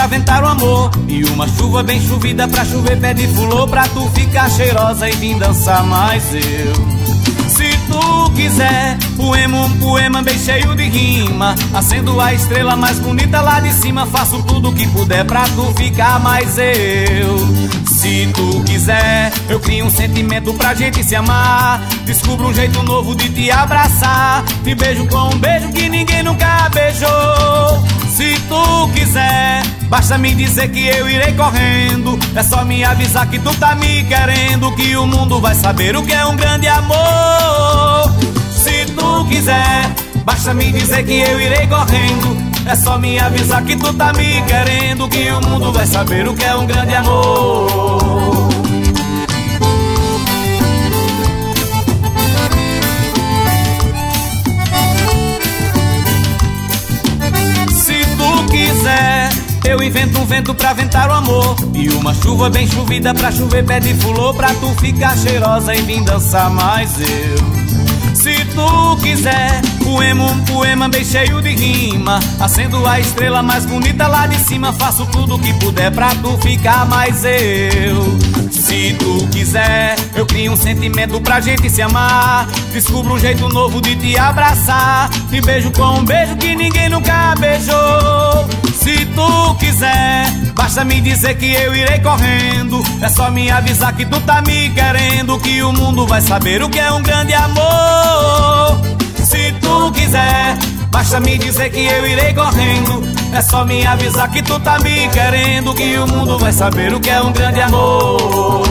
aventar o amor, e uma chuva bem chovida pra chover pé de fulô, pra tu ficar cheirosa e vir dançar mais eu. Se tu quiser, um poema bem cheio de rima, acendo a estrela mais bonita lá de cima, faço tudo que puder pra tu ficar mais eu. Se tu quiser, eu crio um sentimento pra gente se amar, descubro um jeito novo de te abraçar, te beijo com um beijo que ninguém nunca beijou. Se tu quiser, basta me dizer que eu irei correndo, é só me avisar que tu tá me querendo, que o mundo vai saber o que é um grande amor. Se tu quiser, basta me dizer que eu irei correndo, é só me avisar que tu tá me querendo, que o mundo vai saber o que é um grande amor. Se tu quiser, eu invento um vento pra ventar o amor, e uma chuva bem chovida pra chover pé de fulô, pra tu ficar cheirosa e vir dançar mais eu. Se tu quiser, um poema bem cheio de rima, acendo a estrela mais bonita lá de cima, faço tudo que puder pra tu ficar mais eu. Se tu quiser, eu crio um sentimento pra gente se amar, descubro um jeito novo de te abraçar, te beijo com um beijo que ninguém nunca beijou. Se tu quiser, basta me dizer que eu irei correndo, é só me avisar que tu tá me querendo, que o mundo vai saber o que é um grande amor. Se tu quiser, basta me dizer que eu irei correndo, é só me avisar que tu tá me querendo, que o mundo vai saber o que é um grande amor.